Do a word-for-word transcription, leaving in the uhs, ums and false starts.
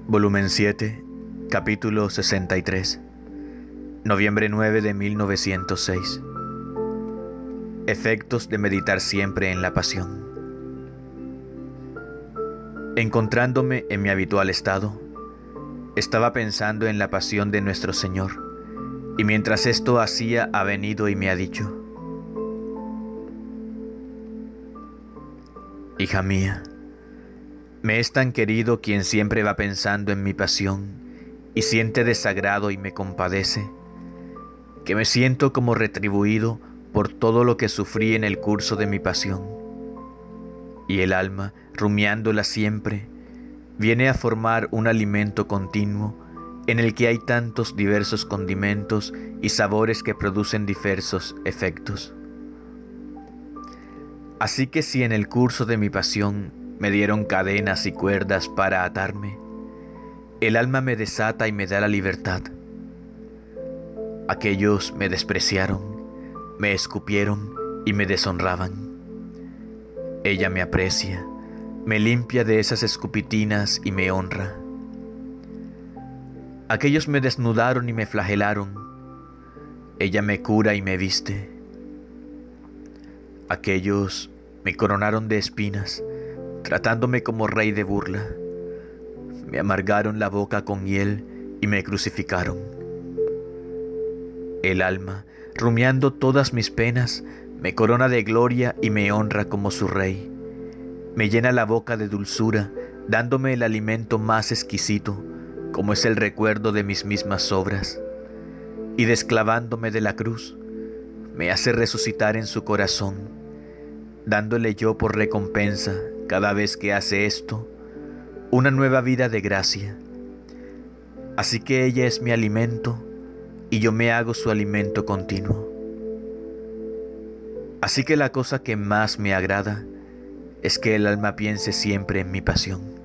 Volumen siete, capítulo sesenta y tres, noviembre nueve de mil novecientos seis. Efectos de meditar siempre en la pasión. Encontrándome en mi habitual estado, estaba pensando en la pasión de nuestro Señor, y mientras esto hacía ha venido y me ha dicho: Hija mía, me es tan querido quien siempre va pensando en mi pasión y siente desagrado y me compadece, que me siento como retribuido por todo lo que sufrí en el curso de mi pasión. Y el alma, rumiándola siempre, viene a formar un alimento continuo en el que hay tantos diversos condimentos y sabores que producen diversos efectos. Así que si en el curso de mi pasión me dieron cadenas y cuerdas para atarme, el alma me desata y me da la libertad. Aquellos me despreciaron, me escupieron y me deshonraban. Ella me aprecia, me limpia de esas escupitinas y me honra. Aquellos me desnudaron y me flagelaron. Ella me cura y me viste. Aquellos me coronaron de espinas, tratándome como rey de burla. Me amargaron la boca con hiel y me crucificaron. El alma, rumiando todas mis penas, me corona de gloria y me honra como su rey. Me llena la boca de dulzura, dándome el alimento más exquisito, como es el recuerdo de mis mismas obras. Y desclavándome de la cruz, me hace resucitar en su corazón, dándole yo por recompensa, cada vez que hace esto, una nueva vida de gracia. Así que ella es mi alimento y yo me hago su alimento continuo. Así que la cosa que más me agrada es que el alma piense siempre en mi pasión.